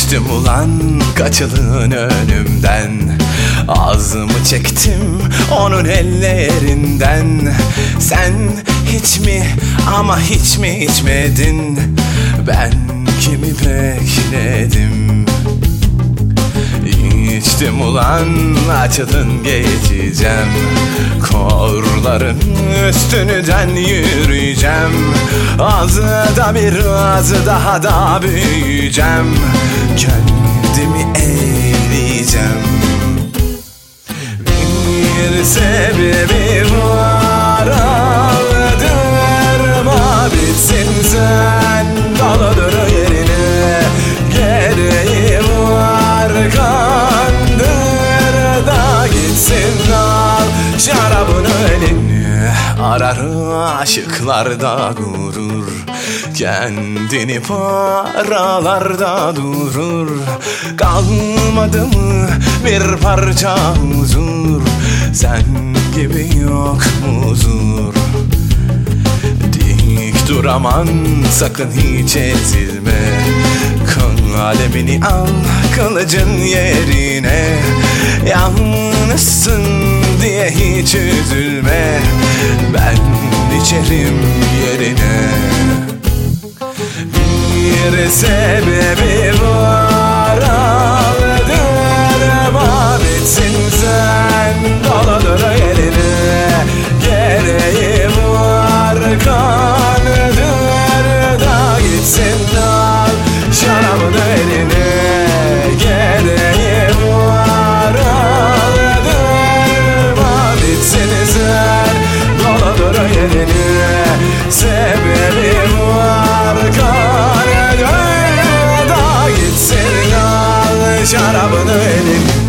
Geçtim ulan kaç yılın önümden, ağzımı çektim onun ellerinden. Sen hiç mi ama hiç mi içmedin, ben kimi bekledim. İçtim ulan açılın geçeceğim, korların üstünden yürüyeceğim. Az da biraz daha da büyüyeceğim, kendimi eğleyeceğim. Bir sebebi var, aldırma bitsin, sen doladır yerine. Gereği var, kandır da gitsin, al şarabını eline. Arar aşıklarda gurur, kendini paralarda durur. Kalmadı mı bir parça huzur, sen gibi yok huzur. Dik dur aman sakın hiç ezilme, kalemini al kılıcın yerine. Yalnızsın diye hiç üzülme, ben içerim yerine. Bir sebebi var, aldırma bitsin, sen doladır eline. Gereği var, kandır da gitsin, al şarabını eline. Gereği var, aldırma bitsin, sen doladır eline. Sebebi var, kandır da gitsin, al şarabını eline.